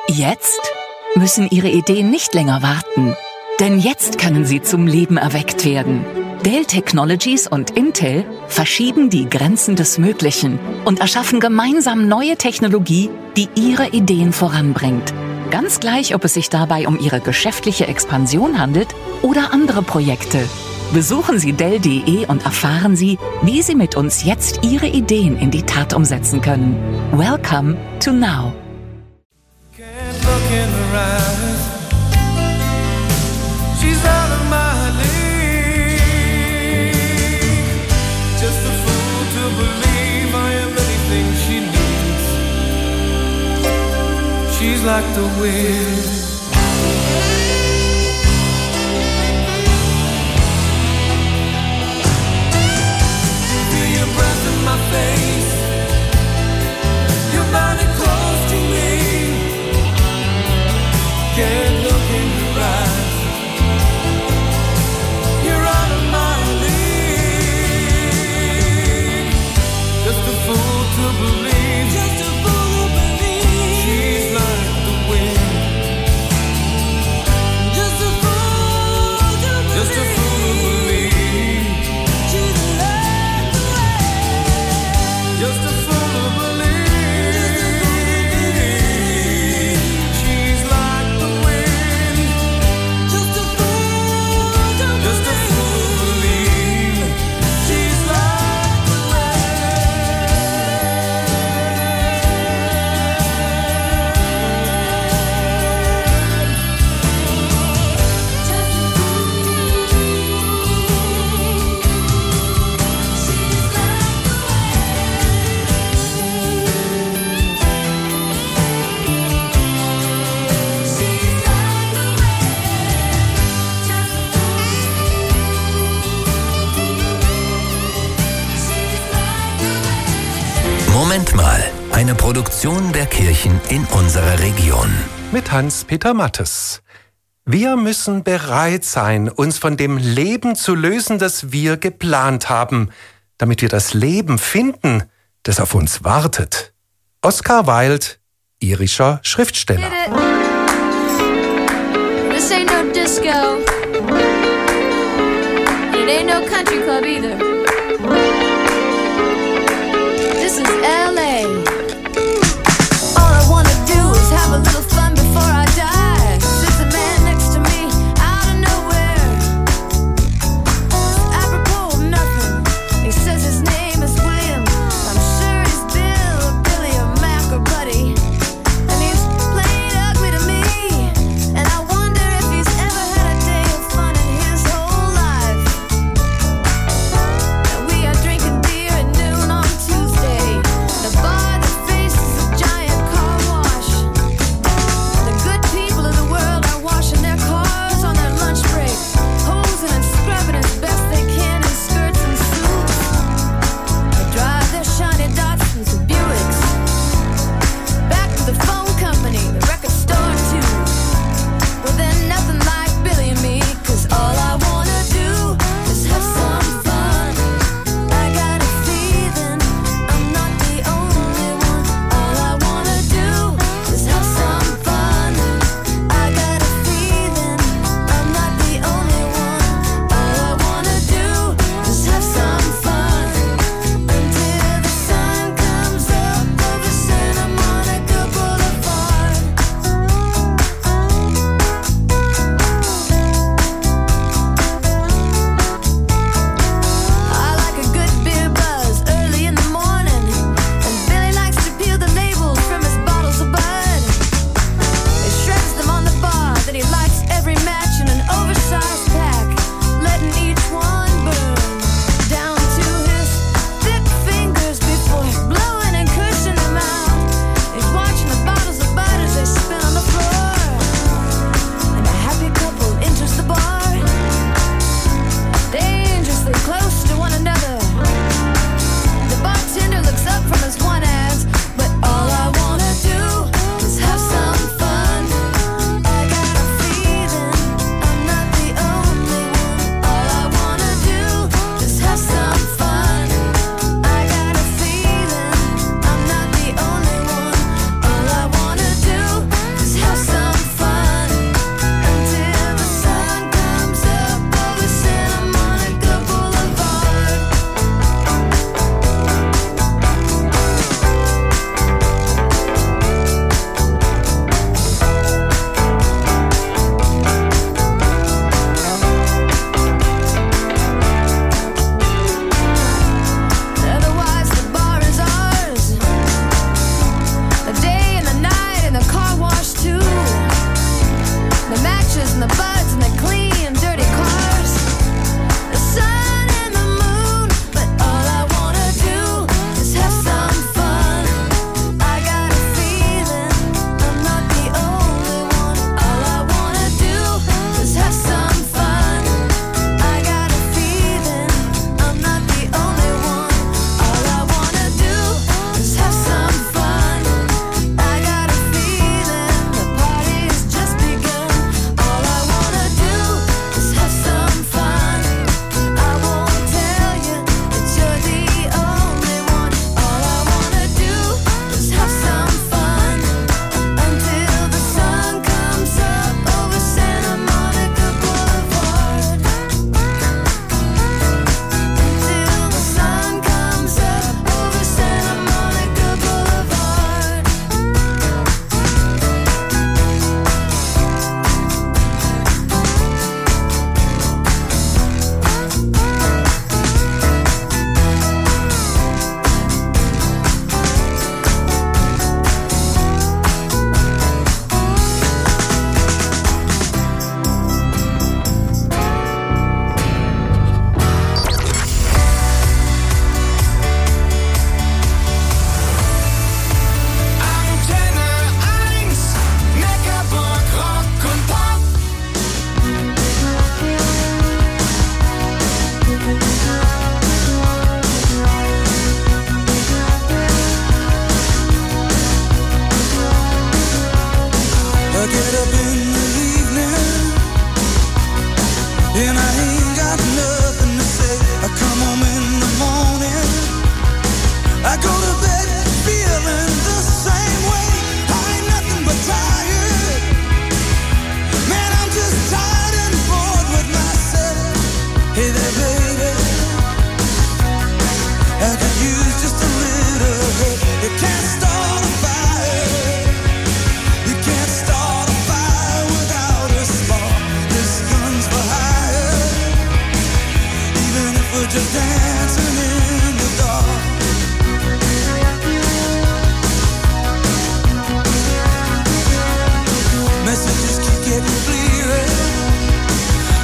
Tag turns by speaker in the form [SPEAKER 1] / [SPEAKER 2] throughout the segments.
[SPEAKER 1] Jetzt müssen Ihre Ideen nicht länger warten, denn jetzt können sie zum Leben erweckt werden. Dell Technologies und Intel verschieben die Grenzen des Möglichen und erschaffen gemeinsam neue Technologie, die Ihre Ideen voranbringt. Ganz gleich, ob es sich dabei um Ihre geschäftliche Expansion handelt oder andere Projekte. Besuchen Sie Dell.de und erfahren Sie, wie Sie mit uns jetzt Ihre Ideen in die Tat umsetzen können. Welcome to Now.
[SPEAKER 2] Can't look in her eyes. She's out of my league. Just a fool to believe I am anything she needs. She's like the wind. Feel your breath in my face. Your body close to me. Can't look in your eyes. You're out of my league. Just a fool to believe. Just a fool to believe. She's like the wind. Just a fool to believe. Just a fool to believe. She's like the wind. Just a fool to believe.
[SPEAKER 3] Moment mal, eine Produktion der Kirchen in unserer Region.
[SPEAKER 4] Mit Hans-Peter Mattes. Wir müssen bereit sein, uns von dem Leben zu lösen, das wir geplant haben, damit wir das Leben finden, das auf uns wartet. Oscar Wilde, irischer Schriftsteller.
[SPEAKER 5] This ain't no disco. It ain't no country club either. This is LA. All I wanna do is have a little fun before I die. Sits a man next to me out of nowhere. Apropos of nothing. He says his name is William. I'm sure he's Bill or Billy or Mac or Buddy. And he's played ugly to me. And I wonder if he's ever had a day of fun in his whole life. And we are drinking beer at noon on Tuesday. The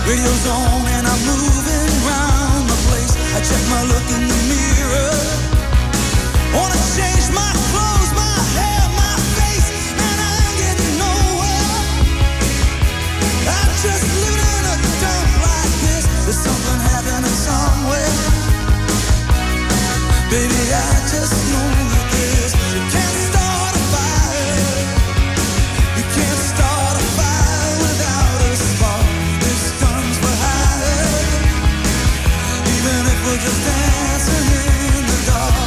[SPEAKER 2] Radio's on and I'm moving round the place. I check my look in the mirror. Wanna change my clothes, my hair, my face, and I ain't getting nowhere. I'm just living in a dump like this. There's something happening somewhere. Baby, I just know that this. You can't start a fire. You can't start a fire without a spark. This gun's for hire. Even if we're just dancing in the dark.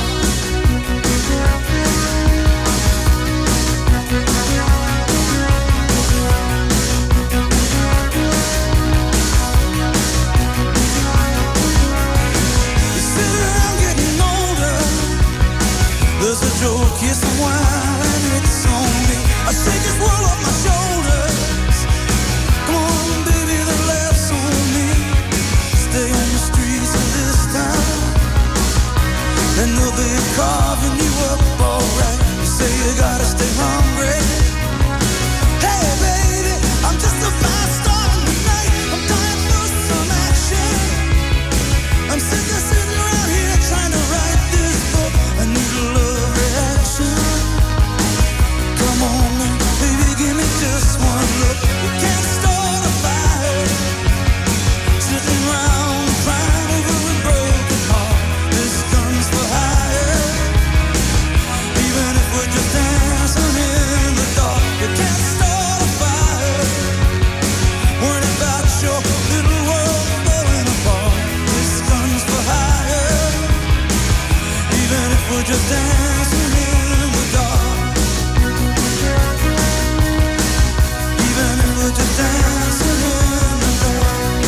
[SPEAKER 2] You sit around getting older. There's a joke here somewhere and it's on me. I shake this world off my shoulders. Come on, baby, the laughs on me. Stay on the streets of this town, and they'll be carving you up alright. You say you gotta stay hungry. Hey, baby, I'm just a fast star in the night. I'm dying for some action. I'm sitting around here trying to write this book. I need a love reaction. Come on, now, baby, give me just one look. We can't start a fire. Sitting around crying over a broken heart. This gun's for hire. Even if we're just dancing in the dark, you can't start a fire. Worrying about your little world falling apart. This gun's for hire. Even if we're just dancing in the dark. Even if we're just dancing in the dark.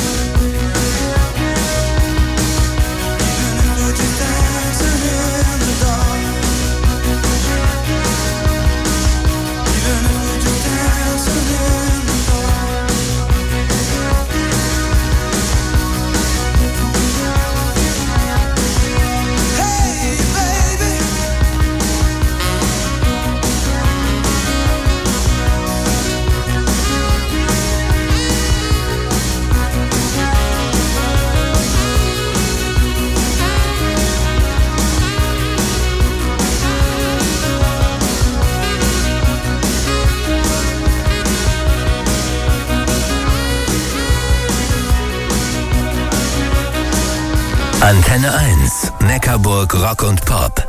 [SPEAKER 2] Even if we're just dancing in the dark. Even if we're just dancing in the dark. Hey, baby.
[SPEAKER 3] Antenne 1, Neckarburg Rock und Pop.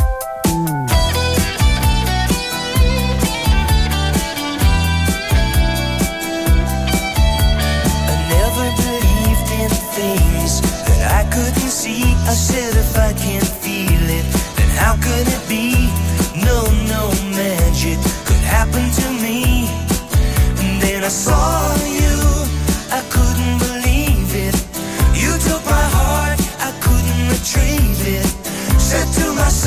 [SPEAKER 2] I never believed in things that I couldn't see. I said if I can't feel it, then how could it be? No, no magic could happen to me. And then I saw you, I couldn't believe it. You took my heart, I couldn't retrieve it. Said to myself,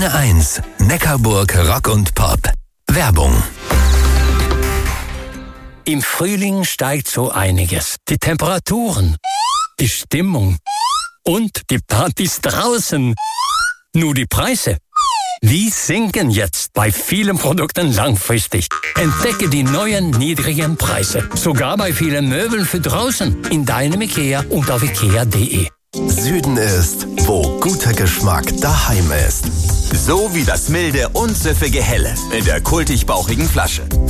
[SPEAKER 3] Antenne 1, Neckarburg Rock und Pop. Werbung.
[SPEAKER 6] Im Frühling steigt so einiges. Die Temperaturen, die Stimmung und die Partys draußen. Nur die Preise, die sinken jetzt bei vielen Produkten langfristig. Entdecke die neuen niedrigen Preise. Sogar bei vielen Möbeln für draußen. In deinem IKEA und auf ikea.de.
[SPEAKER 7] Süden ist, wo guter Geschmack daheim ist.
[SPEAKER 8] So wie das milde und süffige Helle in der kultig bauchigen Flasche.